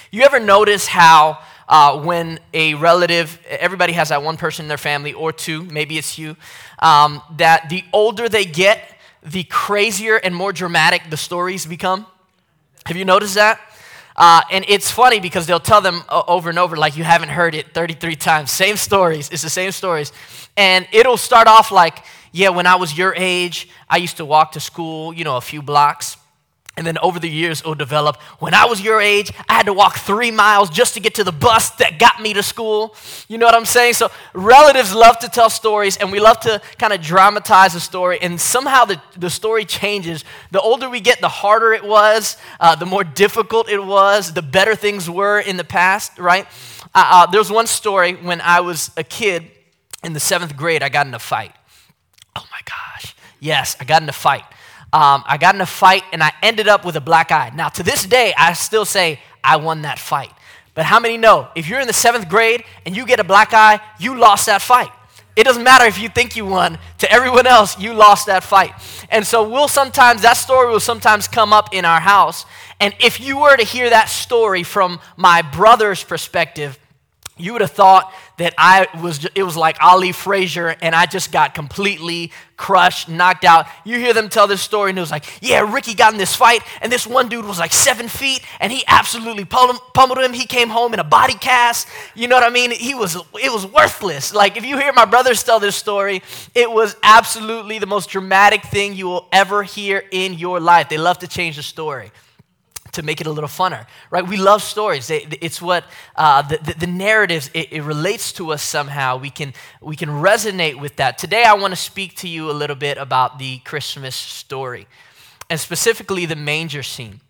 You ever notice how when a relative, everybody has that one person in their family or two, maybe it's you, that the older they get, the crazier and more dramatic the stories become? Have you noticed that? And it's funny because they'll tell them over and over like you haven't heard it 33 times. Same stories. It's the same stories. And it'll start off like, yeah, when I was your age, I used to walk to school, a few blocks. And then over the years, it'll develop, when I was your age, I had to walk 3 miles just to get to the bus that got me to school. You know what I'm saying? So relatives love to tell stories, and we love to kind of dramatize a story, and somehow the story changes. The older we get, the harder it was, the more difficult it was, the better things were in the past, right? There was one story when I was a kid in the 7th grade, I got in a fight. Oh my gosh. Yes, I got in a fight. I got in a fight and I ended up with a black eye. Now, to this day, I still say I won that fight. But how many know if you're in the 7th grade and you get a black eye, you lost that fight? It doesn't matter if you think you won. To everyone else, you lost that fight. And so that story will sometimes come up in our house. And if you were to hear that story from my brother's perspective, you would have thought that it was like Ali Frazier and I just got completely crushed, knocked out. You hear them tell this story and it was like, yeah, Ricky got in this fight and this one dude was like 7 feet and he absolutely pummeled him. He came home in a body cast. You know what I mean? It was worthless. Like if you hear my brothers tell this story, it was absolutely the most dramatic thing you will ever hear in your life. They love to change the story to make it a little funner, right? We love stories. It's what the narratives, it relates to us somehow. We can resonate with that. Today I want to speak to you a little bit about the Christmas story, and specifically the manger scene.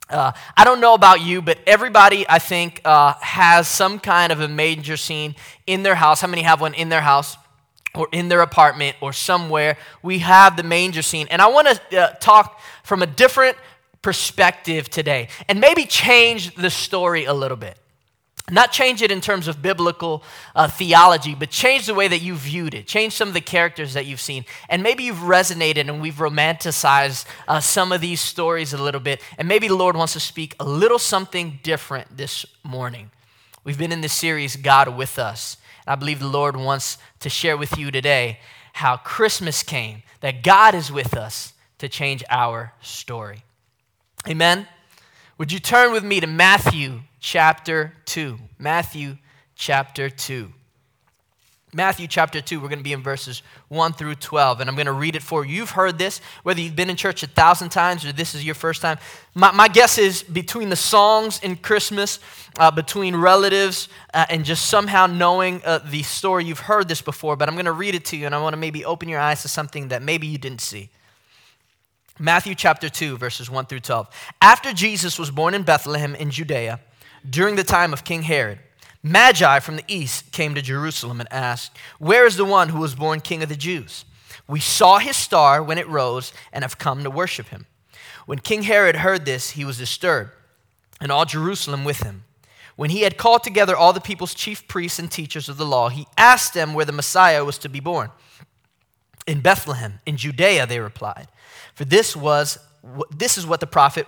I don't know about you, but everybody, I think, has some kind of a manger scene in their house. How many have one in their house or in their apartment or somewhere? We have the manger scene. And I want to talk from a different perspective today and maybe change the story a little bit. Not change it in terms of biblical theology, but change the way that you viewed it. Change some of the characters that you've seen. And maybe you've resonated and we've romanticized some of these stories a little bit. And maybe the Lord wants to speak a little something different this morning. We've been in this series, God with Us. And I believe the Lord wants to share with you today how Christmas came, that God is with us to change our story. Amen? Would you turn with me to Matthew chapter 2? Matthew chapter 2. Matthew chapter 2, we're going to be in verses 1 through 12, and I'm going to read it for you. You've heard this, whether you've been in church 1,000 times or this is your first time. My guess is between the songs in Christmas, between relatives, and just somehow knowing the story, you've heard this before, but I'm going to read it to you, and I want to maybe open your eyes to something that maybe you didn't see. Matthew chapter 2, verses 1 through 12. After Jesus was born in Bethlehem in Judea, during the time of King Herod, Magi from the east came to Jerusalem and asked, "Where is the one who was born King of the Jews? We saw his star when it rose and have come to worship him." When King Herod heard this, he was disturbed, and all Jerusalem with him. When he had called together all the people's chief priests and teachers of the law, he asked them where the Messiah was to be born. "In Bethlehem, in Judea," they replied. For this is what the prophet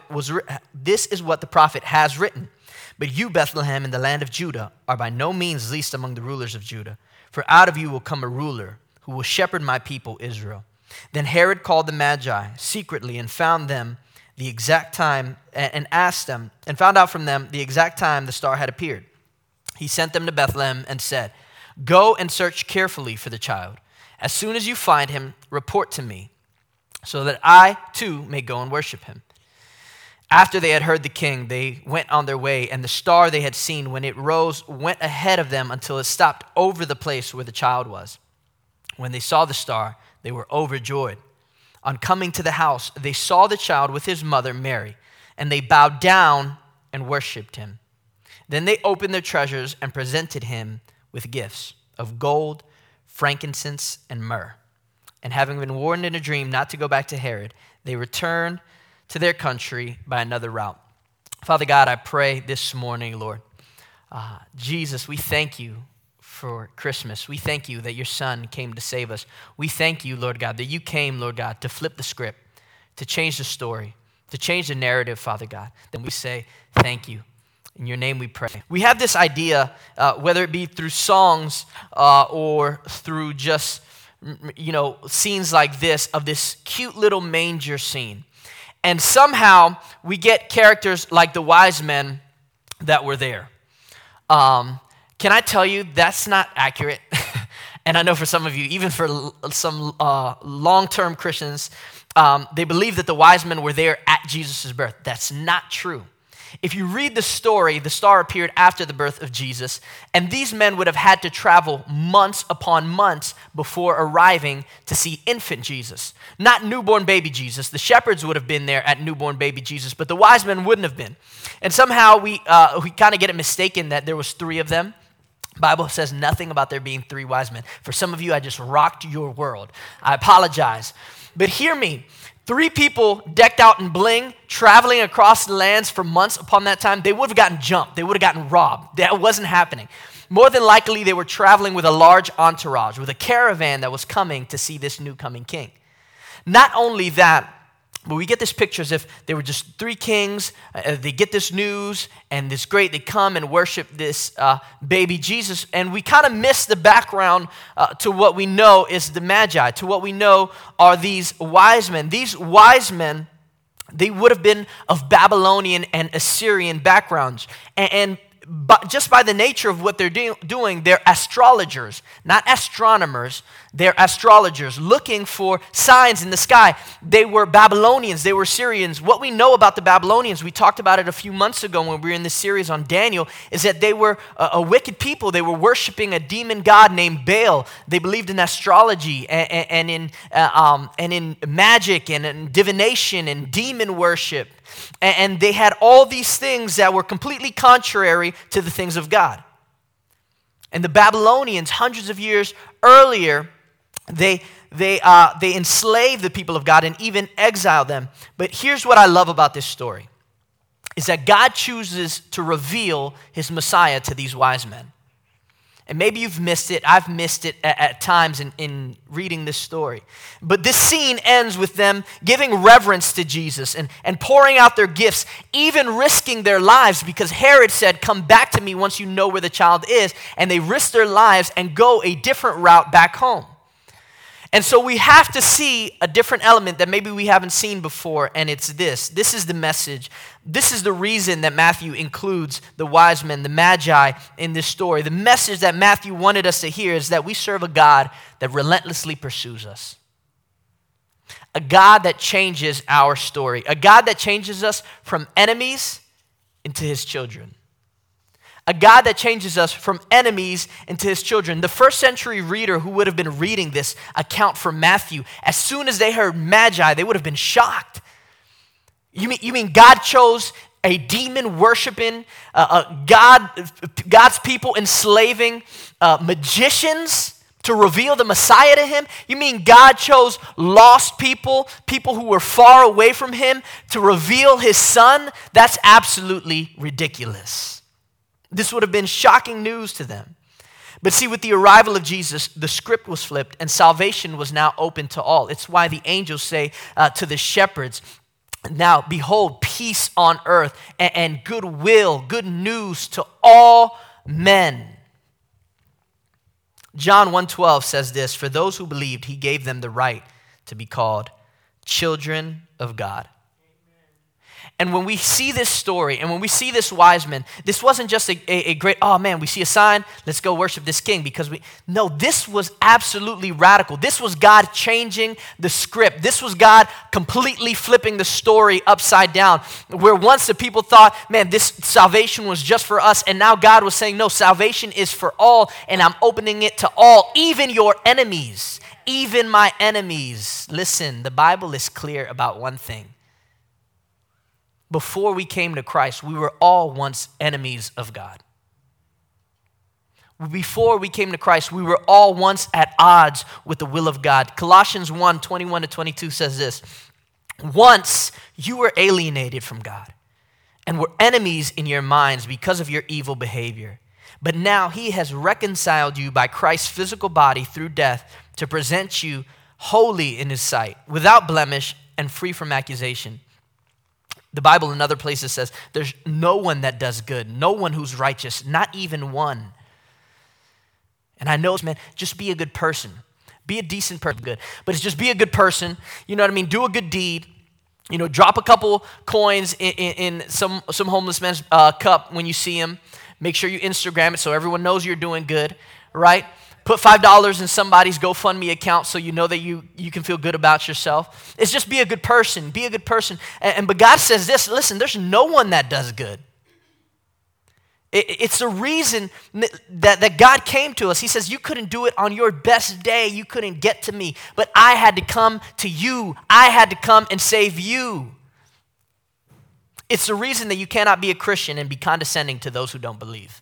has written. But you, Bethlehem, in the land of Judah, are by no means least among the rulers of Judah. For out of you will come a ruler who will shepherd my people Israel. Then Herod called the Magi secretly and found them the exact time and found out from them the exact time the star had appeared. He sent them to Bethlehem and said, "Go and search carefully for the child. As soon as you find him, report to me, so that I too may go and worship him." After they had heard the king, they went on their way, and the star they had seen when it rose went ahead of them until it stopped over the place where the child was. When they saw the star, they were overjoyed. On coming to the house, they saw the child with his mother Mary, and they bowed down and worshiped him. Then they opened their treasures and presented him with gifts of gold, frankincense, and myrrh. And having been warned in a dream not to go back to Herod, they returned to their country by another route. Father God, I pray this morning, Lord, Jesus, we thank you for Christmas. We thank you that your son came to save us. We thank you, Lord God, that you came, Lord God, to flip the script, to change the story, to change the narrative, Father God. Then we say thank you. In your name we pray. We have this idea, whether it be through songs or through just, scenes like this, of this cute little manger scene. And somehow we get characters like the wise men that were there. Can I tell you, that's not accurate. And I know for some of you, even for some long-term Christians, they believe that the wise men were there at Jesus' birth. That's not true. If you read the story, the star appeared after the birth of Jesus, and these men would have had to travel months upon months before arriving to see infant Jesus. Not newborn baby Jesus. The shepherds would have been there at newborn baby Jesus, but the wise men wouldn't have been. And somehow we kind of get it mistaken that there was 3 of them. Bible says nothing about there being 3 wise men. For some of you, I just rocked your world. I apologize. But hear me. 3 people decked out in bling, traveling across the lands for months upon that time, they would have gotten jumped. They would have gotten robbed. That wasn't happening. More than likely, they were traveling with a large entourage, with a caravan that was coming to see this new coming king. Not only that, but we get this picture as if they were just 3 kings. They get this news, and it's great. They come and worship this baby Jesus, and we kind of miss the background to what we know is the Magi, to what we know are these wise men. These wise men, they would have been of Babylonian and Assyrian backgrounds, but just by the nature of what they're doing, they're astrologers, not astronomers. They're astrologers looking for signs in the sky. They were Babylonians. They were Syrians. What we know about the Babylonians, we talked about it a few months ago when we were in this series on Daniel, is that they were a wicked people. They were worshiping a demon god named Baal. They believed in astrology and in magic and in divination and demon worship. And they had all these things that were completely contrary to the things of God. And the Babylonians, hundreds of years earlier, they enslaved the people of God and even exiled them. But here's what I love about this story, is that God chooses to reveal his Messiah to these wise men. And maybe you've missed it. I've missed it at times in reading this story. But this scene ends with them giving reverence to Jesus and pouring out their gifts, even risking their lives, because Herod said, "Come back to me once you know where the child is." And they risk their lives and go a different route back home. And so we have to see a different element that maybe we haven't seen before, and it's this. This is the message. This is the reason that Matthew includes the wise men, the Magi, in this story. The message that Matthew wanted us to hear is that we serve a God that relentlessly pursues us. A God that changes our story. A God that changes us from enemies into his children. A God that changes us from enemies into his children. The first century reader who would have been reading this account from Matthew, as soon as they heard Magi, they would have been shocked. You mean God chose a demon-worshiping, God's people enslaving magicians to reveal the Messiah to him? You mean God chose lost people who were far away from him, to reveal his son? That's absolutely ridiculous. This would have been shocking news to them. But see, with the arrival of Jesus, the script was flipped and salvation was now open to all. It's why the angels say to the shepherds, "Now behold, peace on earth and goodwill, good news to all men." John 1:12 says this, "For those who believed, he gave them the right to be called children of God." And when we see this story, and when we see this wise man, this wasn't just a great, oh man, we see a sign, let's go worship this king. No, this was absolutely radical. This was God changing the script. This was God completely flipping the story upside down. Where once the people thought, man, this salvation was just for us. And now God was saying, no, salvation is for all, and I'm opening it to all, even your enemies, even my enemies. Listen, the Bible is clear about one thing. Before we came to Christ, we were all once enemies of God. Before we came to Christ, we were all once at odds with the will of God. Colossians 1:21-22 says this, "Once you were alienated from God and were enemies in your minds because of your evil behavior. But now he has reconciled you by Christ's physical body through death to present you holy in his sight, without blemish and free from accusation. The Bible in other places says there's no one that does good, no one who's righteous, not even one. And I know, man, just be a good person. Be a decent person, good. But it's just be a good person, you know what I mean? Do a good deed. You know, drop a couple coins in some homeless man's cup when you see him. Make sure you Instagram it so everyone knows you're doing good, right? Put $5 in somebody's GoFundMe account so you know that you can feel good about yourself. It's just be a good person. Be a good person. But God says this, listen, there's no one that does good. It's the reason that God came to us. He says, you couldn't do it on your best day. You couldn't get to me. But I had to come to you. I had to come and save you. It's the reason that you cannot be a Christian and be condescending to those who don't believe.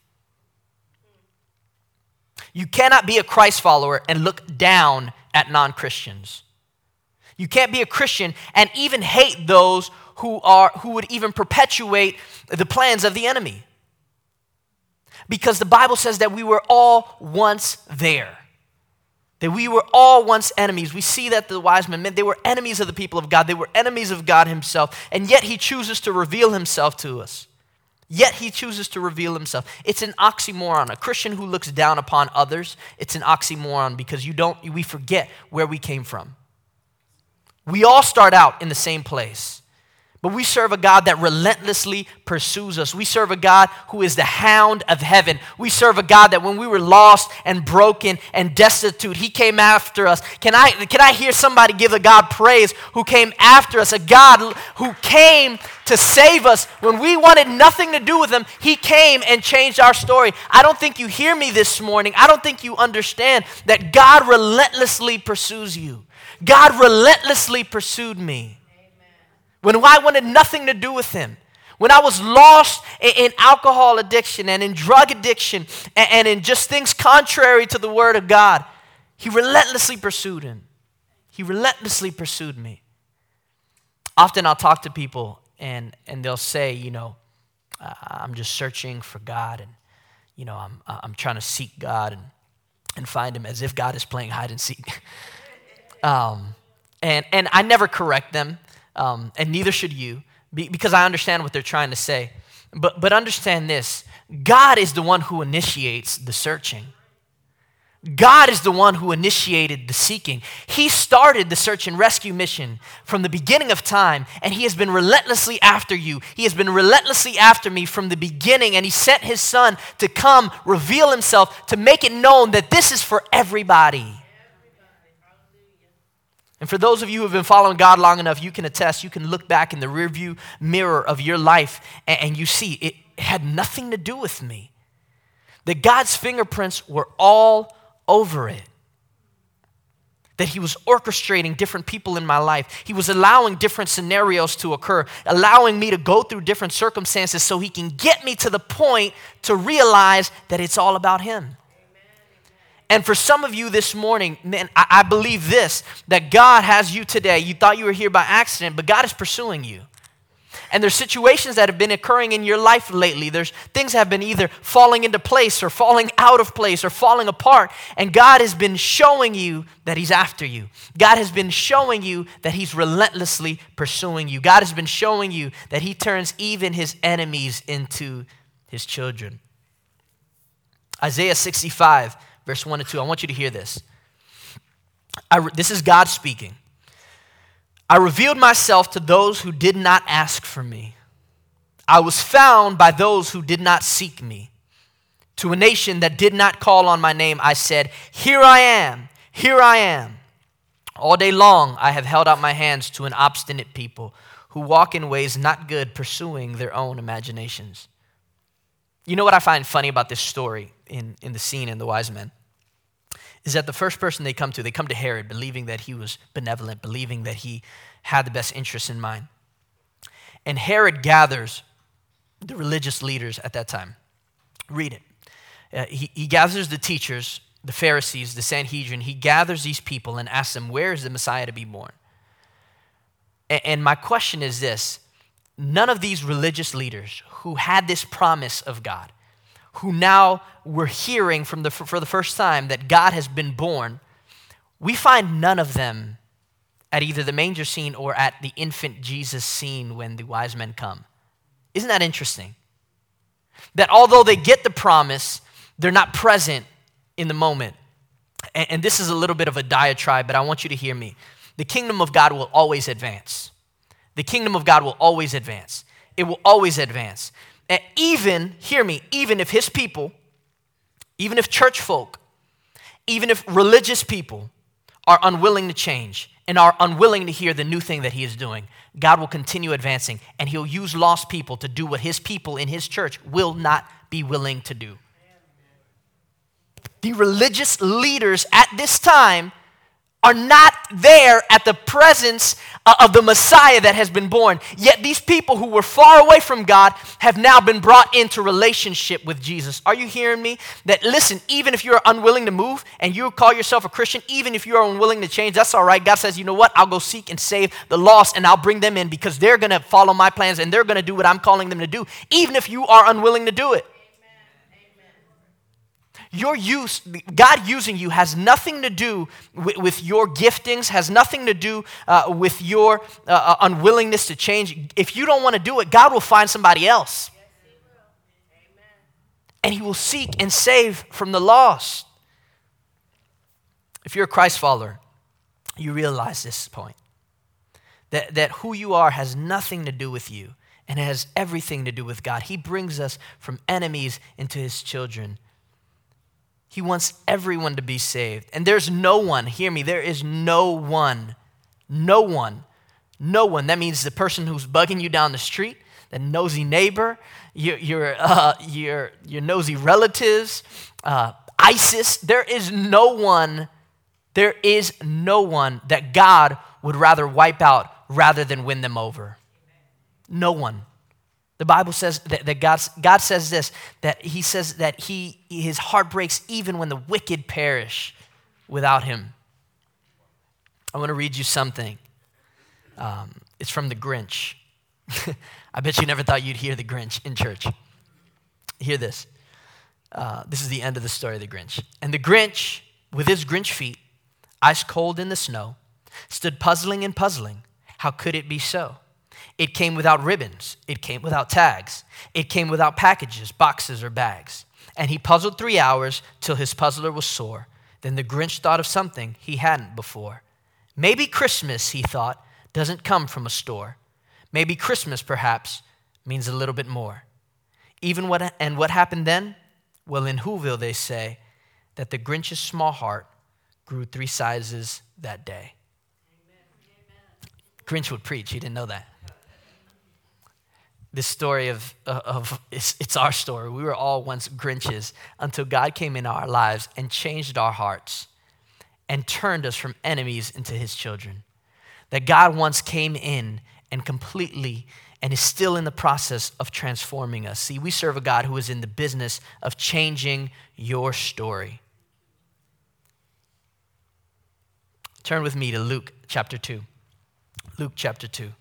You cannot be a Christ follower and look down at non-Christians. You can't be a Christian and even hate those who would even perpetuate the plans of the enemy. Because the Bible says that we were all once there. That we were all once enemies. We see that the wise men, they were enemies of the people of God. They were enemies of God himself. And yet he chooses to reveal himself to us. Yet he chooses to reveal himself. It's an oxymoron. A Christian who looks down upon others, it's an oxymoron because we forget where we came from. We all start out in the same place. But we serve a God that relentlessly pursues us. We serve a God who is the hound of heaven. We serve a God that when we were lost and broken and destitute, he came after us. Can I hear somebody give a God praise who came after us? A God who came to save us. When we wanted nothing to do with him, he came and changed our story. I don't think you hear me this morning. I don't think you understand that God relentlessly pursues you. God relentlessly pursued me. When I wanted nothing to do with him, when I was lost in alcohol addiction and in drug addiction and in just things contrary to the word of God, he relentlessly pursued him. He relentlessly pursued me. Often I'll talk to people and they'll say, you know, I'm just searching for God and, you know, I'm trying to seek God and find him, as if God is playing hide and seek. And I never correct them. And neither should you, because I understand what they're trying to say. But understand this, God is the one who initiates the searching. God is the one who initiated the seeking. He started the search and rescue mission from the beginning of time, and he has been relentlessly after you. He has been relentlessly after me from the beginning, and he sent his son to come reveal himself, to make it known that this is for everybody. And for those of you who have been following God long enough, you can attest, you can look back in the rearview mirror of your life and you see it had nothing to do with me. That God's fingerprints were all over it. That he was orchestrating different people in my life. He was allowing different scenarios to occur, allowing me to go through different circumstances so he can get me to the point to realize that it's all about him. And for some of you this morning, man, I believe this, that God has you today. You thought you were here by accident, but God is pursuing you. And there's situations that have been occurring in your life lately. There's things that have been either falling into place or falling out of place or falling apart. And God has been showing you that he's after you. God has been showing you that he's relentlessly pursuing you. God has been showing you that he turns even his enemies into his children. Isaiah 65. Verse 1 to 2, I want you to hear this. This is God speaking. I revealed myself to those who did not ask for me. I was found by those who did not seek me. To a nation that did not call on my name, I said, here I am, here I am. All day long I have held out my hands to an obstinate people who walk in ways not good, pursuing their own imaginations. You know what I find funny about this story in the scene in The Wise Men? Is that the first person they come to Herod, believing that he was benevolent, believing that he had the best interests in mind. And Herod gathers the religious leaders at that time. Read it. He gathers the teachers, the Pharisees, the Sanhedrin. He gathers these people and asks them, where is the Messiah to be born? And my question is this. None of these religious leaders who had this promise of God, who now were hearing for the first time that God has been born, we find none of them at either the manger scene or at the infant Jesus scene when the wise men come. Isn't that interesting? That although they get the promise, they're not present in the moment. And this is a little bit of a diatribe, but I want you to hear me. The kingdom of God will always advance. The kingdom of God will always advance. It will always advance. And even, hear me, even if his people, even if church folk, even if religious people are unwilling to change and are unwilling to hear the new thing that he is doing, God will continue advancing, and he'll use lost people to do what his people in his church will not be willing to do. The religious leaders at this time are not there at the presence of the Messiah that has been born. Yet these people who were far away from God have now been brought into relationship with Jesus. Are you hearing me? That listen, even if you're unwilling to move and you call yourself a Christian, even if you're unwilling to change, that's all right. God says, you know what? I'll go seek and save the lost, and I'll bring them in because they're going to follow my plans and they're going to do what I'm calling them to do, even if you are unwilling to do it. Your use, God using you has nothing to do with your giftings, has nothing to do with your unwillingness to change. If you don't want to do it, God will find somebody else. Yes, he will. Amen. And he will seek and save from the lost. If you're a Christ follower, you realize this point. That who you are has nothing to do with you, and it has everything to do with God. He brings us from enemies into his children. He wants everyone to be saved. And there's no one, hear me, there is no one. That means the person who's bugging you down the street, the nosy neighbor, your nosy relatives, ISIS. There is no one that God would rather wipe out rather than win them over. No one. The Bible says that God says this, that he says that his heart breaks even when the wicked perish without him. I want to read you something. It's from the Grinch. I bet you never thought you'd hear the Grinch in church. Hear this. This is the end of the story of the Grinch. And the Grinch, with his Grinch feet, ice cold in the snow, stood puzzling and puzzling. How could it be so? It came without ribbons. It came without tags. It came without packages, boxes, or bags. And he puzzled 3 hours till his puzzler was sore. Then the Grinch thought of something he hadn't before. Maybe Christmas, he thought, doesn't come from a store. Maybe Christmas, perhaps, means a little bit more. What happened then? Well, in Whoville, they say that the Grinch's small heart grew 3 sizes that day. Amen. Grinch would preach. He didn't know that. This story it's our story. We were all once Grinches until God came in our lives and changed our hearts and turned us from enemies into his children. That God once came in and completely and is still in the process of transforming us. See, we serve a God who is in the business of changing your story. Turn with me to Luke chapter 2. Luke chapter 2.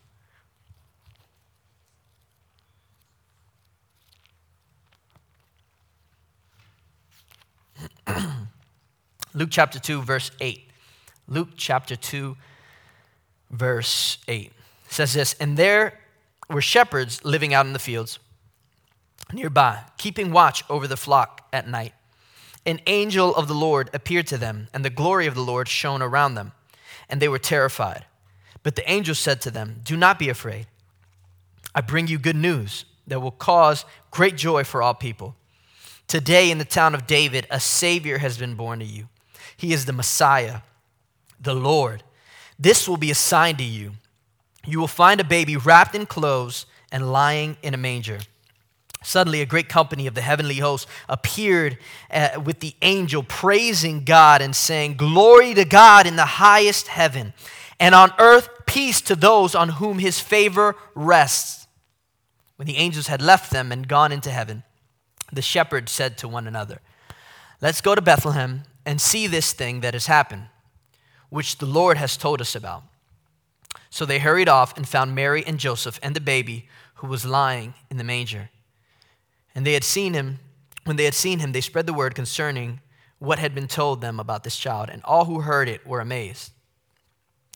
Luke chapter 2, verse 8. Luke chapter 2, verse 8 says this, and there were shepherds living out in the fields nearby, keeping watch over the flock at night. An angel of the Lord appeared to them, and the glory of the Lord shone around them, and they were terrified. But the angel said to them, do not be afraid. I bring you good news that will cause great joy for all people. Today in the town of David, a Savior has been born to you. He is the Messiah, the Lord. This will be a sign to you. You will find a baby wrapped in clothes and lying in a manger. Suddenly, a great company of the heavenly host appeared with the angel, praising God and saying, glory to God in the highest heaven, and on earth peace to those on whom his favor rests. When the angels had left them and gone into heaven, the shepherds said to one another, let's go to Bethlehem and see this thing that has happened, which the Lord has told us about. So they hurried off and found Mary and Joseph and the baby who was lying in the manger. And they had seen him. When they had seen him, they spread the word concerning what had been told them about this child, and all who heard it were amazed.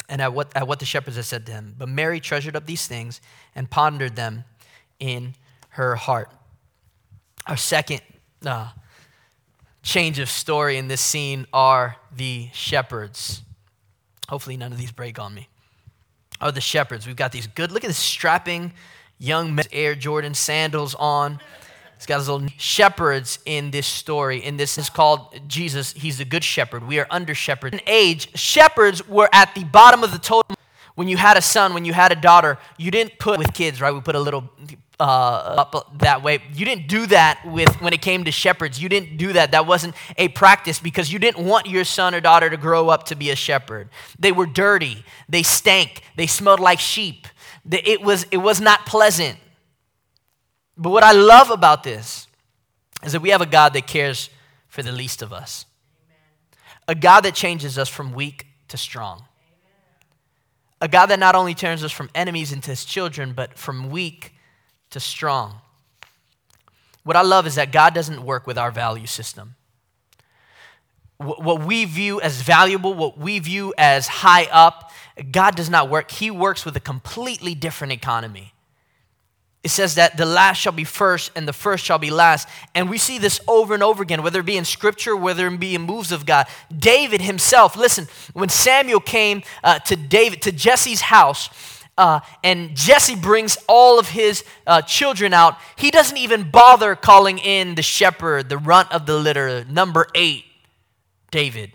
and at what the shepherds had said to him. But Mary treasured up these things and pondered them in her heart. Our second change of story in this scene are the shepherds. Hopefully none of these break on me. Are the shepherds. We've got these good, look at this strapping young men, Air Jordan sandals on. He's got his little shepherds in this story. And this is called Jesus. He's the good shepherd. We are under shepherd. In age, shepherds were at the bottom of the totem. When you had a son, when you had a daughter, you didn't put with kids, right? We put a little up that way. You didn't do that when it came to shepherds. You didn't do that. That wasn't a practice because you didn't want your son or daughter to grow up to be a shepherd. They were dirty. They stank. They smelled like sheep. It was not pleasant. But what I love about this is that we have a God that cares for the least of us. Amen. A God that changes us from weak to strong. Amen. A God that not only turns us from enemies into his children, but from weak to strong. What I love is that God doesn't work with our value system. What we view as valuable, what we view as high up, God does not work. He works with a completely different economy. It says that the last shall be first and the first shall be last. And we see this over and over again, whether it be in scripture, whether it be in moves of God. David himself, listen, when Samuel came to Jesse's house, and Jesse brings all of his children out, he doesn't even bother calling in the shepherd, the runt of the litter, number 8, David.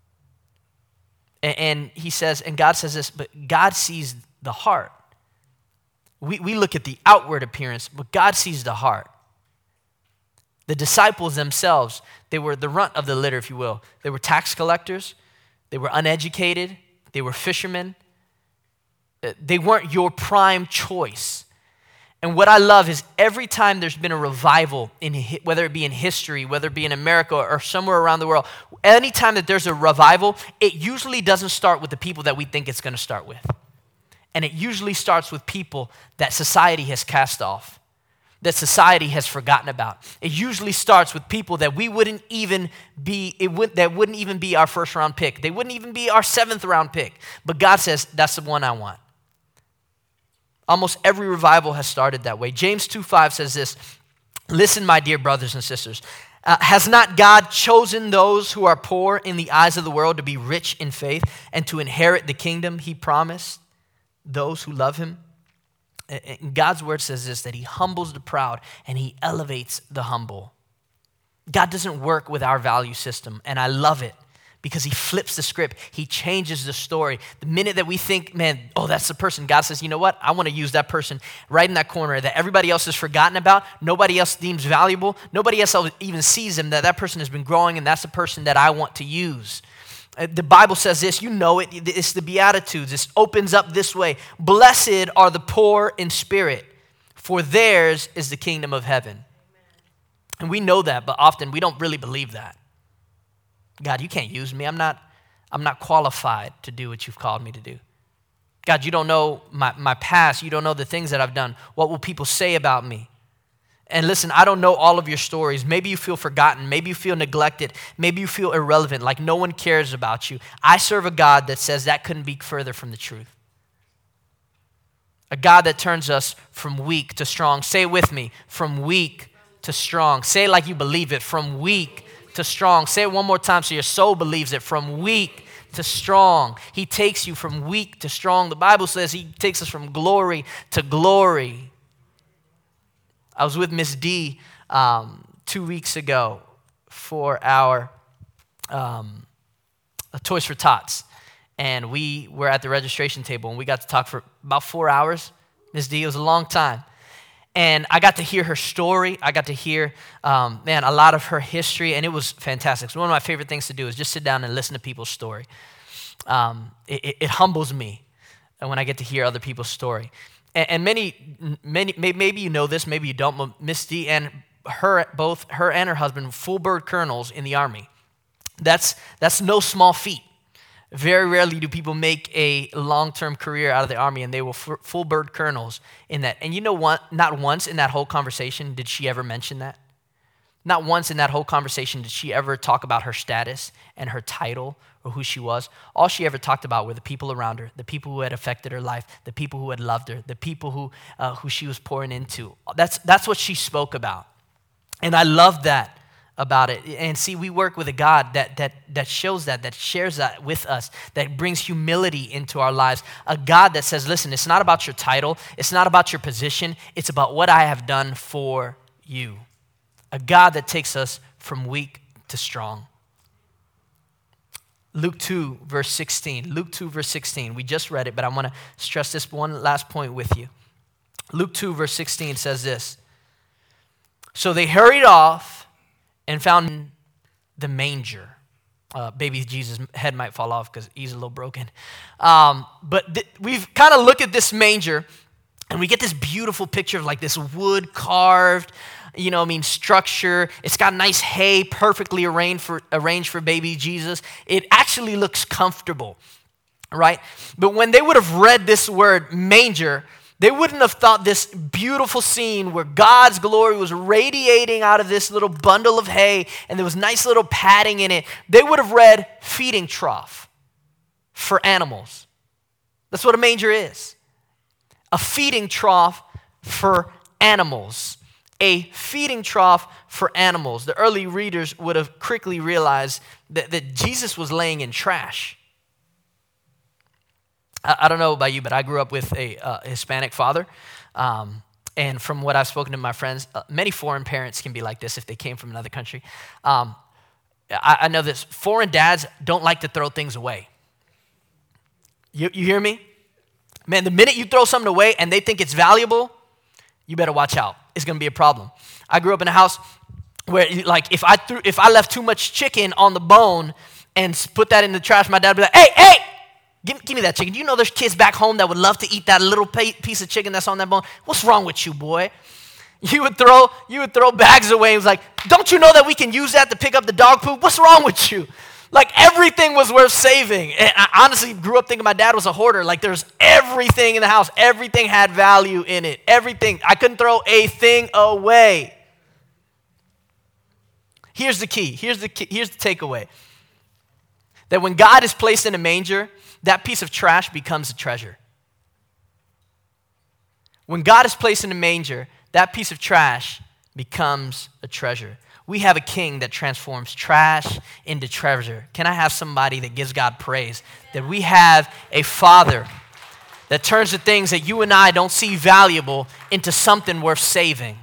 And he says, and God says this, but God sees the heart. We look at the outward appearance, but God sees the heart. The disciples themselves, they were the runt of the litter, if you will. They were tax collectors. They were uneducated. They were fishermen. They weren't your prime choice. And what I love is every time there's been a revival, whether it be in history, whether it be in America or somewhere around the world, anytime that there's a revival, it usually doesn't start with the people that we think it's going to start with. And it usually starts with people that society has cast off, that society has forgotten about. It usually starts with people that we wouldn't even be, that wouldn't even be our first round pick. They wouldn't even be our 7th round pick. But God says, that's the one I want. Almost every revival has started that way. James 2:5 says this, listen, my dear brothers and sisters, has not God chosen those who are poor in the eyes of the world to be rich in faith and to inherit the kingdom he promised those who love him? And God's word says this, that he humbles the proud and he elevates the humble. God doesn't work with our value system, and I love it because he flips the script. He changes the story. The minute that we think, man, oh, that's the person, God says, you know what? I want to use that person right in that corner that everybody else has forgotten about, nobody else deems valuable, nobody else even sees him, that person has been growing, and that's the person that I want to use. The Bible says this, you know it, it's the Beatitudes. It opens up this way. Blessed are the poor in spirit, for theirs is the kingdom of heaven. Amen. And we know that, but often we don't really believe that. God, you can't use me. I'm not qualified to do what you've called me to do. God, you don't know my past. You don't know the things that I've done. What will people say about me? And listen, I don't know all of your stories. Maybe you feel forgotten. Maybe you feel neglected. Maybe you feel irrelevant, like no one cares about you. I serve a God that says that couldn't be further from the truth. A God that turns us from weak to strong. Say it with me, from weak to strong. Say it like you believe it, from weak to strong. Say it one more time so your soul believes it, from weak to strong. He takes you from weak to strong. The Bible says he takes us from glory to glory. I was with Miss D 2 weeks ago for our Toys for Tots. And we were at the registration table and we got to talk for about 4 hours. Miss D, it was a long time. And I got to hear her story. I got to hear, a lot of her history, and it was fantastic. So one of my favorite things to do is just sit down and listen to people's story. It humbles me when I get to hear other people's story. And many, maybe you know this, maybe you don't, but Miss D and both her and her husband, full bird colonels in the Army. That's no small feat. Very rarely do people make a long-term career out of the Army, and they were full bird colonels in that. And you know what? Not once in that whole conversation did she ever mention that. Not once in that whole conversation did she ever talk about her status and her title or who she was. All she ever talked about were the people around her, the people who had affected her life, the people who had loved her, the people who she was pouring into. That's what she spoke about. And I love that about it. And see, we work with a God that shows that shares that with us, that brings humility into our lives. A God that says, listen, it's not about your title, it's not about your position, it's about what I have done for you. A God that takes us from weak to strong. Luke 2, verse 16. Luke 2, verse 16. We just read it, but I want to stress this one last point with you. Luke 2, verse 16 says this. So they hurried off and found the manger. Baby Jesus' head might fall off because he's a little broken. We've kind of looked at this manger, and we get this beautiful picture of like this wood carved, structure. It's got nice hay perfectly arranged for baby Jesus. It actually looks comfortable, right? But when they would have read this word manger, they wouldn't have thought this beautiful scene where God's glory was radiating out of this little bundle of hay and there was nice little padding in it. They would have read feeding trough for animals. That's what a manger is. A feeding trough for animals. A feeding trough for animals. The early readers would have quickly realized that Jesus was laying in trash. I don't know about you, but I grew up with a Hispanic father. And from what I've spoken to my friends, many foreign parents can be like this if they came from another country. I know this. Foreign dads don't like to throw things away. You hear me? Man, the minute you throw something away and they think it's valuable, you better watch out. It's going to be a problem. I grew up in a house where, like, if I left too much chicken on the bone and put that in the trash, my dad would be like, hey, give me that chicken. Do you know there's kids back home that would love to eat that little piece of chicken that's on that bone? What's wrong with you, boy? You would throw bags away. It was like, don't you know that we can use that to pick up the dog poop? What's wrong with you? Like, everything was worth saving. And I honestly grew up thinking my dad was a hoarder. Like, there's everything in the house. Everything had value in it. Everything. I couldn't throw a thing away. Here's the key. Here's the takeaway. That when God is placed in a manger, that piece of trash becomes a treasure. When God is placed in a manger, that piece of trash becomes a treasure. We have a king that transforms trash into treasure. Can I have somebody that gives God praise? That we have a father that turns the things that you and I don't see valuable into something worth saving.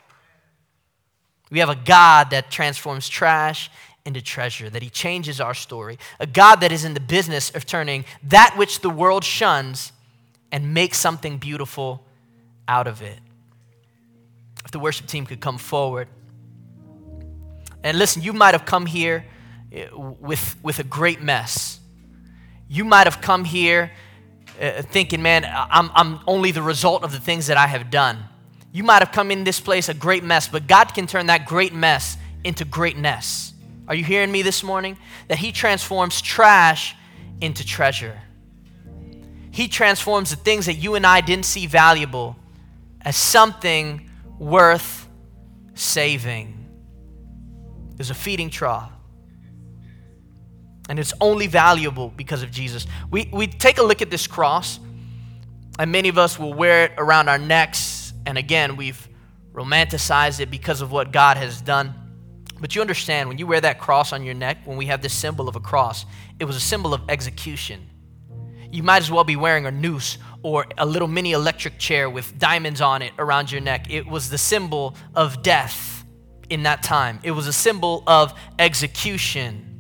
We have a God that transforms trash into treasure, that he changes our story. A God that is in the business of turning that which the world shuns and make something beautiful out of it. If the worship team could come forward. And listen, you might have come here with a great mess. You might have come here thinking, man, I'm only the result of the things that I have done. You might have come in this place a great mess, but God can turn that great mess into greatness. Are you hearing me this morning? That he transforms trash into treasure. He transforms the things that you and I didn't see valuable as something worth saving. There's a feeding trough. And it's only valuable because of Jesus. We take a look at this cross, and many of us will wear it around our necks. And again, we've romanticized it because of what God has done. But you understand, when you wear that cross on your neck, when we have this symbol of a cross, it was a symbol of execution. You might as well be wearing a noose or a little mini electric chair with diamonds on it around your neck. It was the symbol of death in that time. It was a symbol of execution.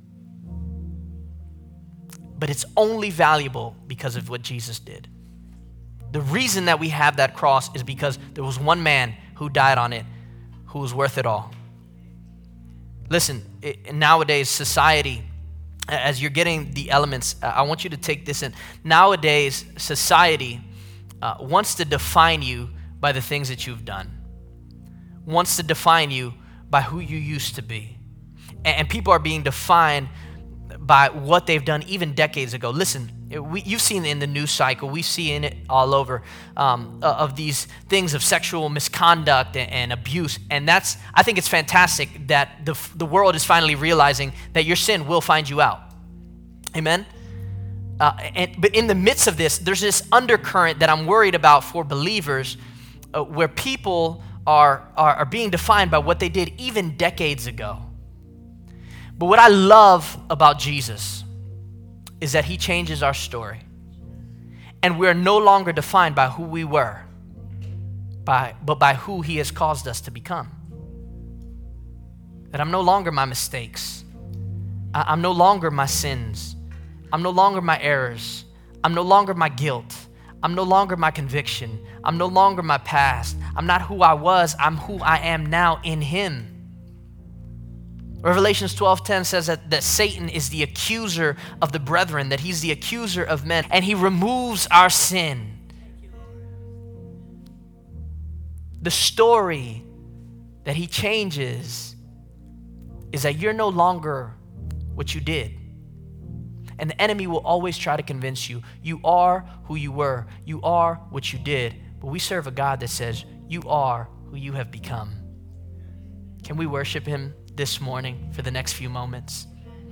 But it's only valuable because of what Jesus did. The reason that we have that cross is because there was one man who died on it who was worth it all. Listen, nowadays society, as you're getting the elements, I want you to take this in. Nowadays society wants to define you by the things that you've done. Wants to define you by who you used to be. And people are being defined by what they've done even decades ago. Listen, You've seen it in the news cycle. We see in it all over of these things of sexual misconduct and abuse. And I think it's fantastic that the world is finally realizing that your sin will find you out. Amen? But in the midst of this, there's this undercurrent that I'm worried about for believers where people are being defined by what they did even decades ago. But what I love about Jesus is that he changes our story. And we're no longer defined by who we were, but by who he has caused us to become. That I'm no longer my mistakes. I'm no longer my sins. I'm no longer my errors. I'm no longer my guilt. I'm no longer my conviction. I'm no longer my past. I'm not who I was. I'm who I am now in him. Revelations 12:10 says that Satan is the accuser of the brethren, that he's the accuser of men, and he removes our sin. The story that he changes is that you're no longer what you did. And the enemy will always try to convince you, you are who you were, you are what you did. But we serve a God that says, you are who you have become. Can we worship him this morning for the next few moments?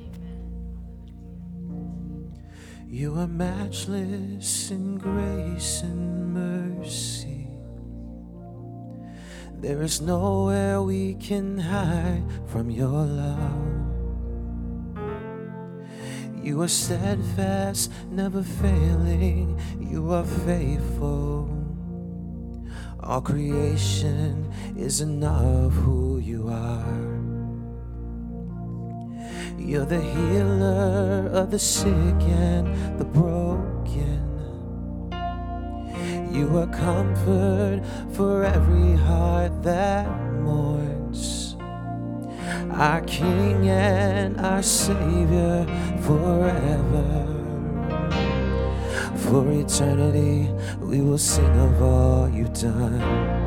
You are matchless in grace and mercy. There is nowhere we can hide from your love. You are steadfast, never failing. You are faithful. All creation is enough who you are. You're the healer of the sick and the broken. You are comfort for every heart that mourns. Our King and our Savior forever. For eternity we will sing of all you've done.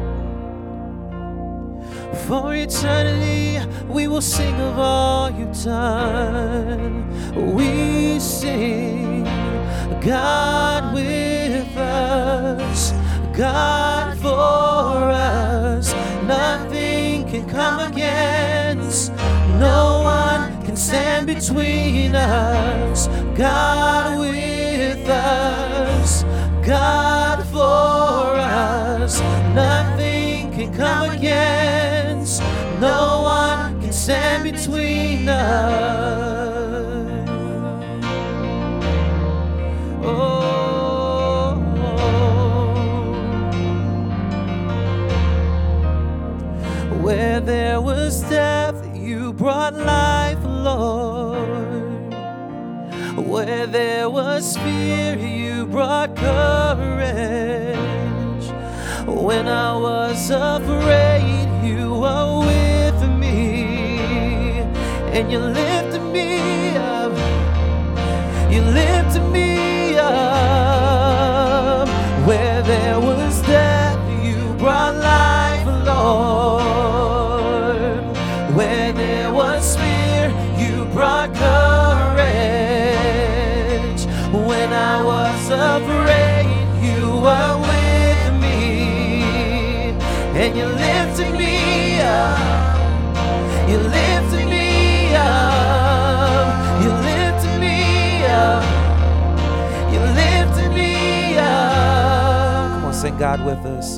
For eternity we will sing of all you've done. We sing, God with us, God for us. Nothing can come against, no one can stand between us. God with us, God for us. Nothing can come against, no one can stand between us. Oh, where there was death, you brought life, Lord. Where there was fear, you brought courage. When I was afraid, you were with me, and you lifted me up. You lifted me up. Where there was death, you brought life, Lord. Where there was fear, you brought courage. When I was afraid, you were with me, and you lifted me up. You lifted me up. You lifted me up. You lifted me up. Come on, sing God with us.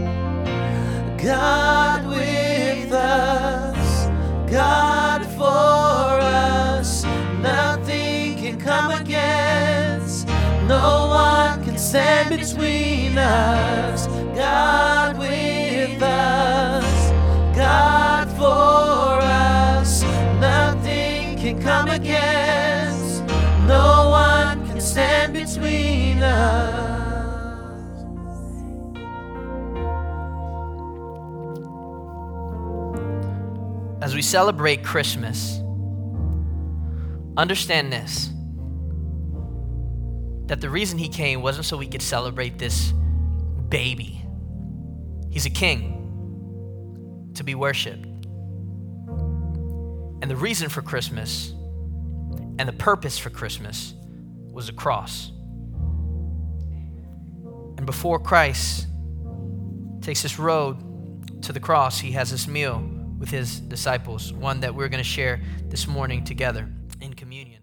God with us, God for us. Nothing can come against, no one can stand between us. God with us, God for us. Nothing can come against, no one can stand between us. As we celebrate Christmas, understand this, that the reason he came wasn't so we could celebrate this baby. He's a king to be worshiped. And the reason for Christmas and the purpose for Christmas was the cross. And before Christ takes this road to the cross, he has this meal with his disciples, one that we're going to share this morning together in communion.